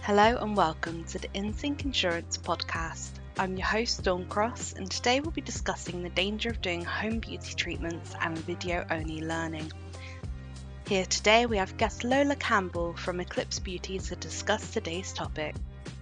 Hello and welcome to the InSync Insurance podcast. I'm your host Dawn Cross, and today we'll be discussing the danger of doing home beauty treatments and video-only learning. Here today we have guest Lola Campbell from Eclipse Beauty to discuss today's topic.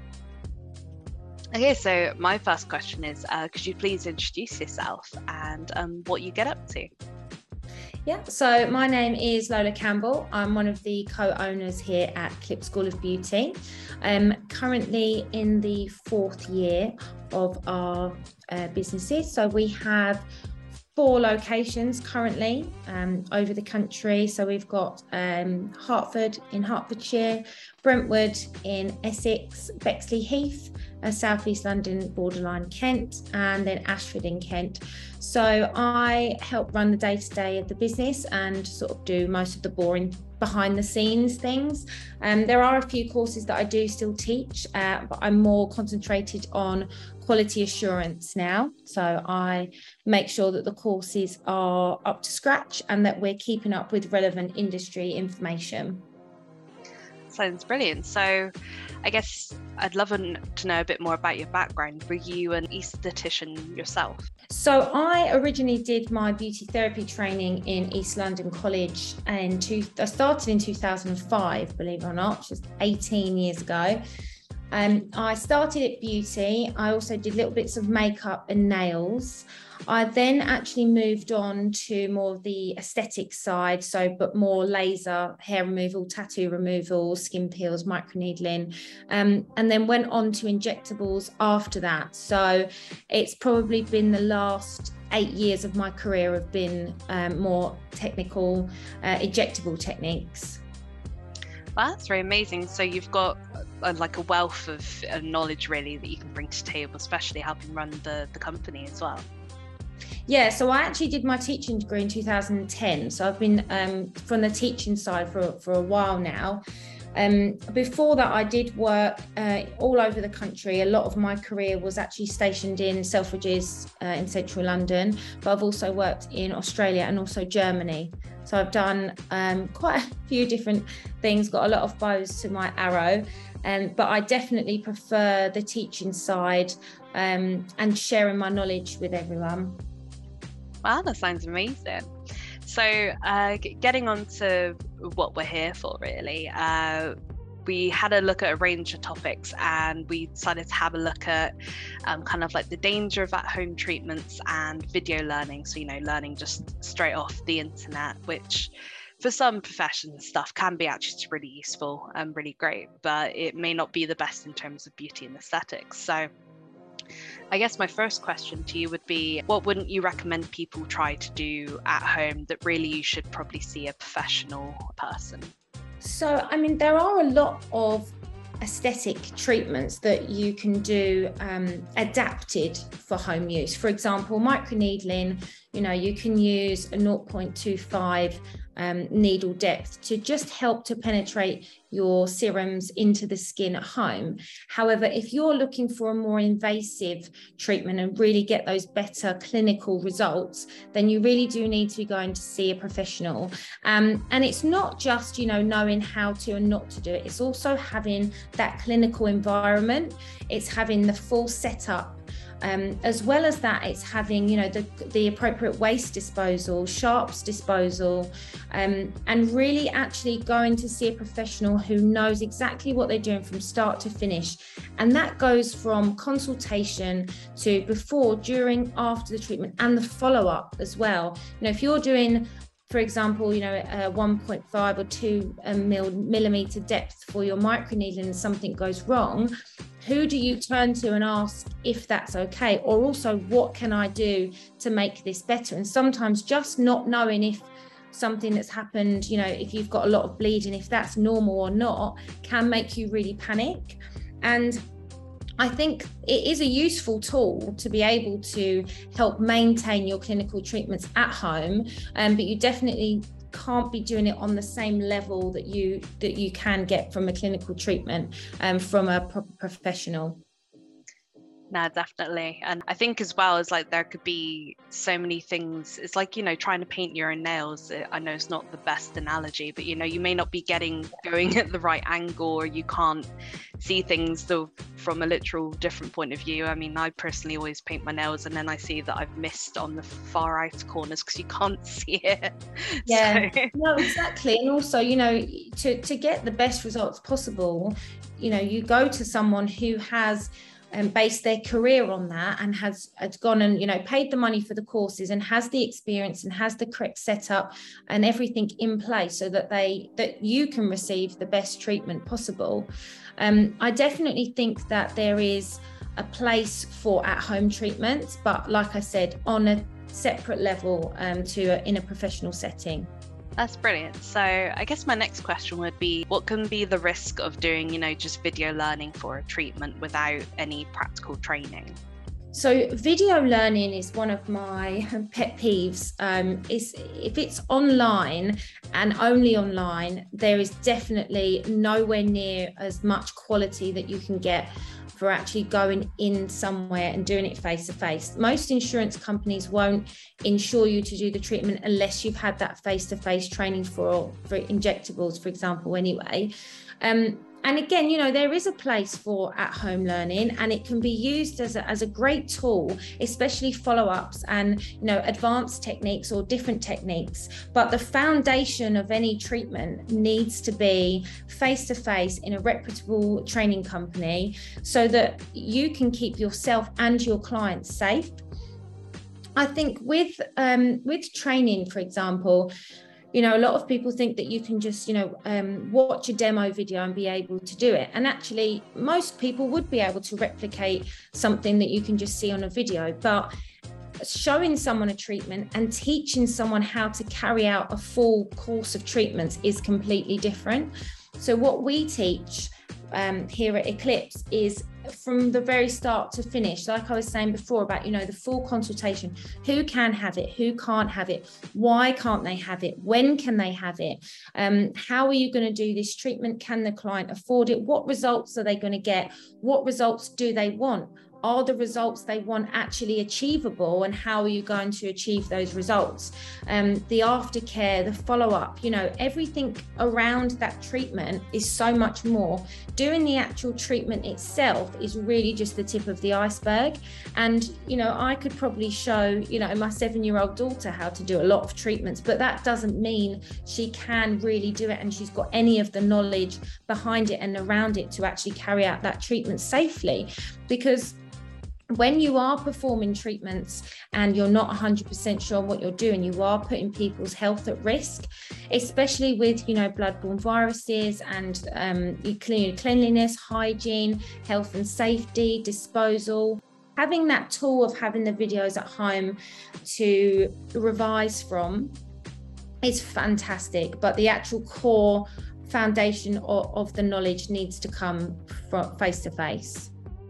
Okay, so my first question is, could you please introduce yourself and what you get up to? Yeah, so my name is Lola Campbell. I'm one of the co-owners here at Eclipse School of Beauty. I'm currently in the fourth year of our businesses. So we have 4 locations currently over the country. So we've got Hertford in Hertfordshire, Brentwood in Essex, Bexley Heath, South East London, borderline Kent, and then Ashford in Kent. So I help run the day-to-day of the business and sort of do most of the boring behind the scenes things. There are a few courses that I do still teach, but I'm more concentrated on quality assurance now. So I make sure that the courses are up to scratch and that we're keeping up with relevant industry information. Sounds brilliant. So I guess I'd love to know a bit more about your background. Were you an aesthetician yourself? So I originally did my beauty therapy training in East London College and I started in 2005, believe it or not, just 18 years ago. I started at beauty. I also did little bits of makeup and nails. I then actually moved on to more of the aesthetic side, but more laser, hair removal, tattoo removal, skin peels, microneedling, and then went on to injectables after that. So it's probably been the last 8 years of my career have been more technical, injectable techniques. Wow, that's very amazing. So you've got like a wealth of knowledge really that you can bring to the table, especially helping run the company as well. Yeah, so I actually did my teaching degree in 2010. So I've been from the teaching side for a while now. Before that, I did work all over the country. A lot of my career was actually stationed in Selfridges in central London, but I've also worked in Australia and also Germany. So I've done quite a few different things, got a lot of bows to my arrow, but I definitely prefer the teaching side and sharing my knowledge with everyone. Wow, that sounds amazing. So getting on to what we're here for really, we had a look at a range of topics and we decided to have a look at kind of like the danger of at-home treatments and video learning. So, learning just straight off the internet, which for some professions stuff can be actually really useful and really great, but it may not be the best in terms of beauty and aesthetics. So I guess my first question to you would be, what wouldn't you recommend people try to do at home that really you should probably see a professional person? So, there are a lot of aesthetic treatments that you can do adapted for home use. For example, microneedling, you can use a 0.25 needle depth to just help to penetrate your serums into the skin at home. However, if you're looking for a more invasive treatment and really get those better clinical results, then you really do need to be going to see a professional. And it's not just, knowing how to and not to do it. It's also having that clinical environment. It's having the full setup. As well as that, it's having, the appropriate waste disposal, sharps disposal, and really actually going to see a professional who knows exactly what they're doing from start to finish. And that goes from consultation to before, during, after the treatment, and the follow-up as well. If you're doing, for example, a 1.5 or 2 millimeter depth for your microneedling and something goes wrong, who do you turn to and ask if that's okay? Or also, what can I do to make this better? And sometimes just not knowing if something that's happened, if you've got a lot of bleeding, if that's normal or not, can make you really panic. And I think it is a useful tool to be able to help maintain your clinical treatments at home, but you definitely can't be doing it on the same level that you can get from a clinical treatment from a professional. No, definitely. And I think as well as like there could be so many things. It's like, you know, trying to paint your own nails. I know it's not the best analogy, but you know, you may not be going at the right angle, or you can't see things from a literal different point of view. I mean, I personally always paint my nails and then I see that I've missed on the far outer corners because you can't see it. Yeah, So... no, exactly. And also, you know, to get the best results possible, you know, you go to someone who has based their career on that and has gone and, you know, paid the money for the courses and has the experience and has the correct setup and everything in place so that you can receive the best treatment possible. I definitely think that there is a place for at-home treatments, but like I said, on a separate level in a professional setting. That's brilliant. So I guess my next question would be, what can be the risk of doing, you know, just video learning for a treatment without any practical training? So video learning is one of my pet peeves. If it's online and only online, there is definitely nowhere near as much quality that you can get for actually going in somewhere and doing it face to face. Most insurance companies won't insure you to do the treatment unless you've had that face to face training for injectables, for example, anyway. And again, you know, there is a place for at-home learning, and it can be used as a great tool, especially follow-ups and, you know, advanced techniques or different techniques. But the foundation of any treatment needs to be face-to-face in a reputable training company so that you can keep yourself and your clients safe. I think with training, for example, you know, a lot of people think that you can just, you know, watch a demo video and be able to do it. And actually, most people would be able to replicate something that you can just see on a video. But showing someone a treatment and teaching someone how to carry out a full course of treatments is completely different. So what we teach here at Eclipse is from the very start to finish, like I was saying before about, you know, the full consultation. Who can have it? Who can't have it? Why can't they have it? When can they have it? How are you going to do this treatment? Can the client afford it? What results are they going to get? What results do they want? Are the results they want actually achievable, and how are you going to achieve those results? The aftercare, the follow-up, you know, everything around that treatment is so much more. Doing the actual treatment itself is really just the tip of the iceberg. And, you know, I could probably show, you know, my 7-year-old daughter how to do a lot of treatments, but that doesn't mean she can really do it and she's got any of the knowledge behind it and around it to actually carry out that treatment safely. Because when you are performing treatments and you're not 100% sure what you're doing, you are putting people's health at risk, especially with, you know, bloodborne viruses and cleanliness, hygiene, health and safety, disposal. Having that tool of having the videos at home to revise from is fantastic, but the actual core foundation of the knowledge needs to come from face to face.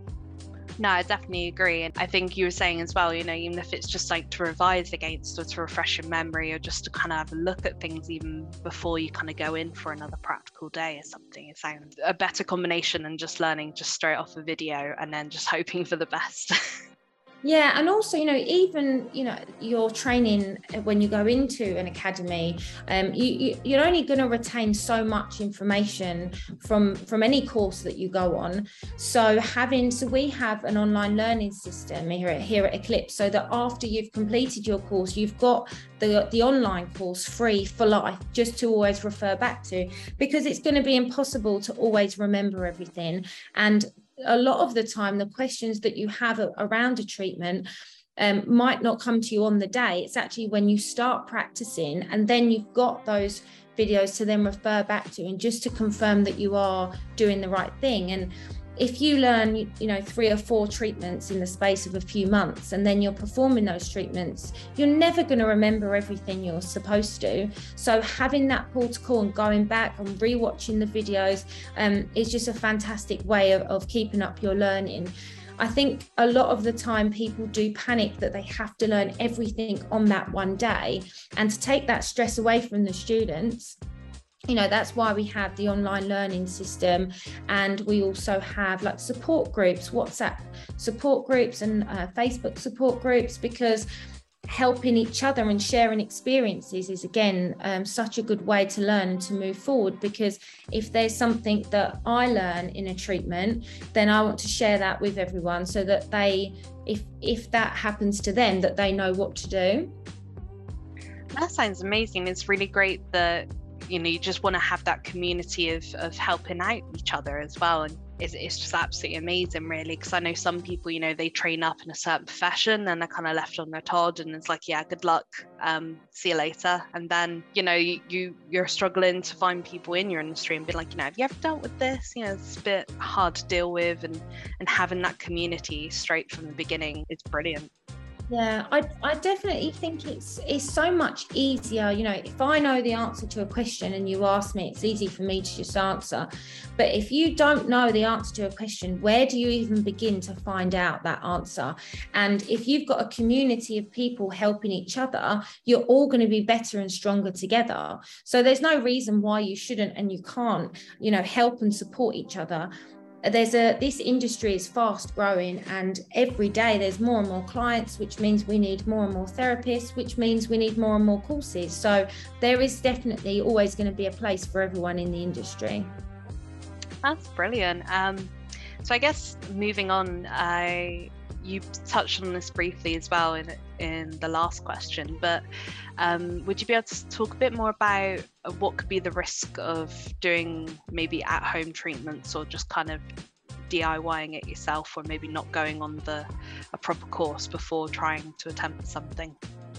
No, I definitely agree. And I think you were saying as well, you know, even if it's just like to revise against or to refresh your memory or just to kind of have a look at things even before you kind of go in for another practical day or something, it sounds a better combination than just learning just straight off a video and then just hoping for the best. Yeah, and also, you know, even, you know, your training when you go into an academy, you're only going to retain so much information from any course that you go on. So we have an online learning system here at Eclipse, so that after you've completed your course, you've got the online course free for life, just to always refer back to, because it's going to be impossible to always remember everything. And a lot of the time, the questions that you have around a treatment might not come to you on the day. It's actually when you start practicing, and then you've got those videos to then refer back to, and just to confirm that you are doing the right thing. And if you learn, you know, 3 or 4 treatments in the space of a few months, and then you're performing those treatments, you're never going to remember everything you're supposed to. So having that protocol and going back and rewatching the videos is just a fantastic way of keeping up your learning. I think a lot of the time people do panic that they have to learn everything on that one day, and to take that stress away from the students, That's why we have the online learning system, and we also have like support groups, WhatsApp support groups, and Facebook support groups, because helping each other and sharing experiences is again such a good way to learn and to move forward. Because if there's something that I learn in a treatment, then I want to share that with everyone, so that they, if that happens to them, that they know what to do. That sounds amazing. It's really great that you just want to have that community of helping out each other as well. And it's just absolutely amazing, really, because I know some people, they train up in a certain profession and they're kind of left on their Todd, and it's like, yeah, good luck, see you later. And then you're struggling to find people in your industry and be like, have you ever dealt with this? It's a bit hard to deal with, and having that community straight from the beginning is brilliant. Yeah, I definitely think it's so much easier. If I know the answer to a question and you ask me, it's easy for me to just answer. But if you don't know the answer to a question, where do you even begin to find out that answer? And if you've got a community of people helping each other, you're all going to be better and stronger together. So there's no reason why you shouldn't and you can't, help and support each other. This industry is fast growing, and every day there's more and more clients, which means we need more and more therapists, which means we need more and more courses. So there is definitely always going to be a place for everyone in the industry. That's brilliant. So I guess moving on, you touched on this briefly as well in the last question, but would you be able to talk a bit more about what could be the risk of doing maybe at-home treatments, or just kind of DIYing it yourself, or maybe not going on a proper course before trying to attempt something?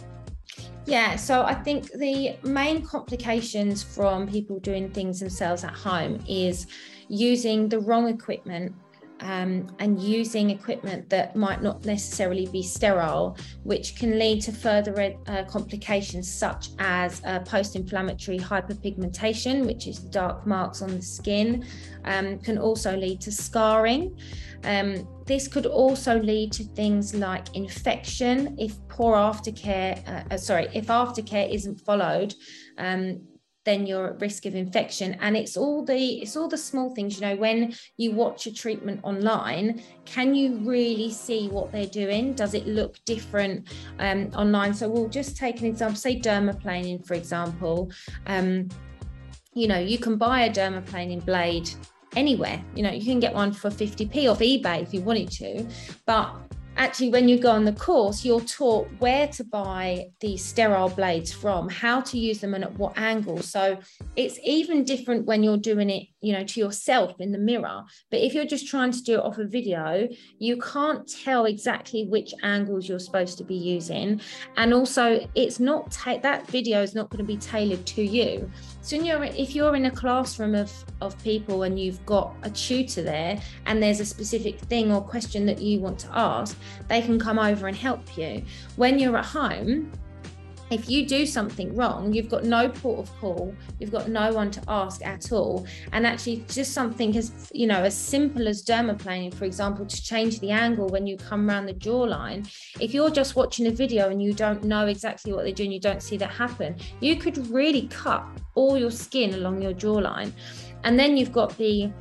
Yeah, so I think the main complications from people doing things themselves at home is using the wrong equipment, and using equipment that might not necessarily be sterile, which can lead to further complications such as post-inflammatory hyperpigmentation, which is the dark marks on the skin, can also lead to scarring. This could also lead to things like infection if if aftercare isn't followed. Then you're at risk of infection. And it's all the small things, when you watch a treatment online, can you really see what they're doing? Does it look different online? So we'll just take an example, say dermaplaning, for example. You can buy a dermaplaning blade anywhere. You can get one for 50p off eBay if you wanted to, but actually, when you go on the course, you're taught where to buy these sterile blades from, how to use them, and at what angle. So it's even different when you're doing it, to yourself in the mirror. But if you're just trying to do it off a video, you can't tell exactly which angles you're supposed to be using. And also, that video is not going to be tailored to you. So if you're in a classroom of people and you've got a tutor there and there's a specific thing or question that you want to ask, they can come over and help you. When you're at home, if you do something wrong, you've got no port of call, you've got no one to ask at all. And actually just something as simple as dermaplaning, for example, to change the angle when you come around the jawline. If you're just watching a video and you don't know exactly what they're doing, you don't see that happen, you could really cut all your skin along your jawline. And then you've got the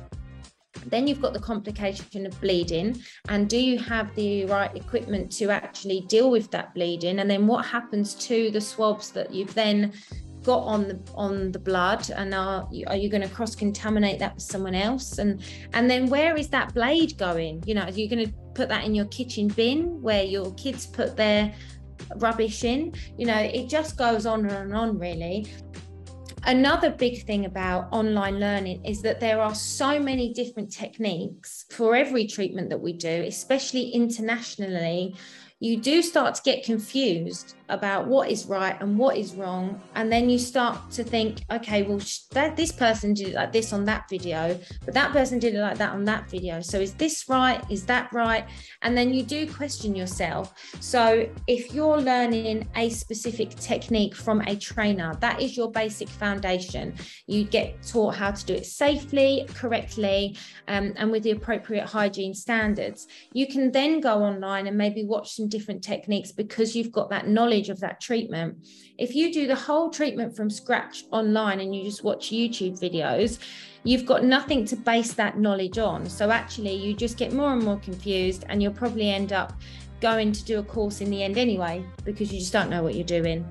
complication of bleeding, and do you have the right equipment to actually deal with that bleeding? And then what happens to the swabs that you've then got on the blood, and are you going to cross-contaminate that with someone else? And then where is that blade going? Are you going to put that in your kitchen bin where your kids put their rubbish in? It just goes on and on, really. Another big thing about online learning is that there are so many different techniques for every treatment that we do, especially internationally. You do start to get confused about what is right and what is wrong. And then you start to think, okay, well, this person did it like this on that video, but that person did it like that on that video. So is this right? Is that right? And then you do question yourself. So if you're learning a specific technique from a trainer, that is your basic foundation. You get taught how to do it safely, correctly, and with the appropriate hygiene standards. You can then go online and maybe watch some different techniques because you've got that knowledge of that treatment. If you do the whole treatment from scratch online and you just watch YouTube videos, you've got nothing to base that knowledge on. So actually you just get more and more confused, and you'll probably end up going to do a course in the end anyway, because you just don't know what you're doing.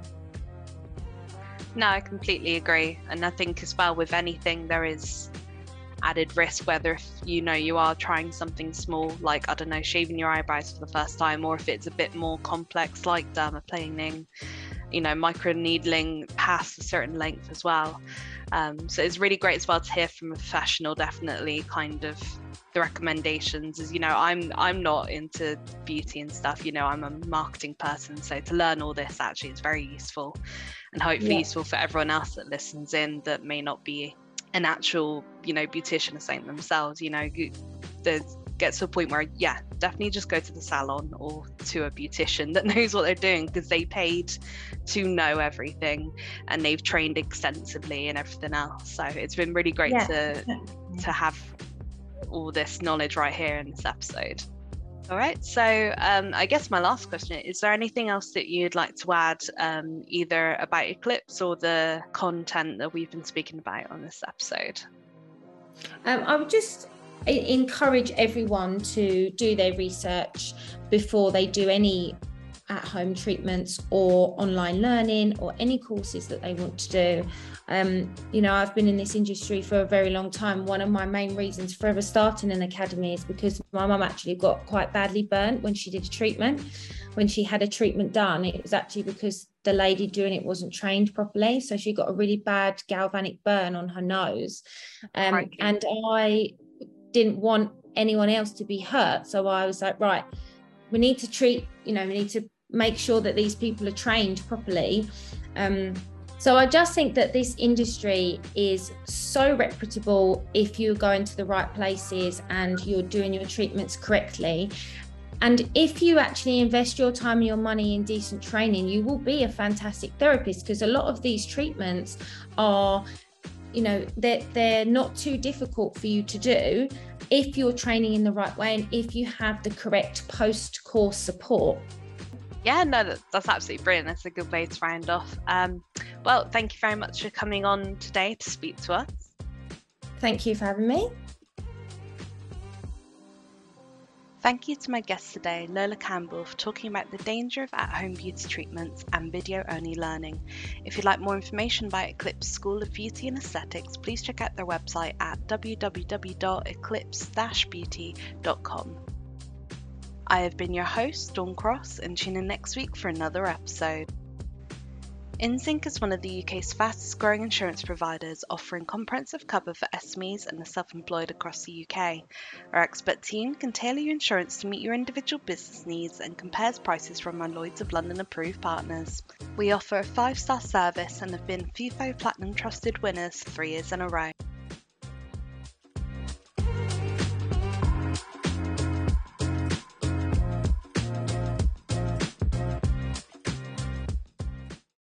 No, I completely agree. And I think as well, with anything, there is added risk, whether if you are trying something small, like, I don't know, shaving your eyebrows for the first time, or if it's a bit more complex, like dermaplaning, microneedling past a certain length as well. So it's really great as well to hear from a professional, definitely kind of the recommendations. Is, I'm not into beauty and stuff, I'm a marketing person, so to learn all this actually is very useful, and hopefully useful for everyone else that listens in that may not be an actual beautician or something themselves. Get to a point where definitely just go to the salon or to a beautician that knows what they're doing, because they paid to know everything and they've trained extensively and everything else. So it's been really great to have all this knowledge right here in this episode. All right, so I guess my last question is there anything else that you'd like to add, either about Eclipse or the content that we've been speaking about on this episode? I would just encourage everyone to do their research before they do any at-home treatments or online learning or any courses that they want to do. I've been in this industry for a very long time. One of my main reasons for ever starting an academy is because my mum actually got quite badly burnt when she did a treatment. When she had a treatment done, it was actually because the lady doing it wasn't trained properly. So she got a really bad galvanic burn on her nose. And I didn't want anyone else to be hurt. So I was like, right, we need to treat, we need to make sure that these people are trained properly. So I just think that this industry is so reputable if you're going to the right places and you're doing your treatments correctly. And if you actually invest your time and your money in decent training, you will be a fantastic therapist, because a lot of these treatments are, they're not too difficult for you to do if you're training in the right way and if you have the correct post-course support. Yeah, no, that's absolutely brilliant. That's a good way to round off. Well, thank you very much for coming on today to speak to us. Thank you for having me. Thank you to my guest today, Lola Campbell, for talking about the danger of at-home beauty treatments and video-only learning. If you'd like more information about Eclipse School of Beauty and Aesthetics, please check out their website at www.eclipse-beauty.com. I have been your host, Dawn Cross, and tune in next week for another episode. InSync is one of the UK's fastest growing insurance providers, offering comprehensive cover for SMEs and the self-employed across the UK. Our expert team can tailor your insurance to meet your individual business needs and compares prices from our Lloyds of London approved partners. We offer a 5-star service and have been FIFO Platinum Trusted winners 3 years in a row.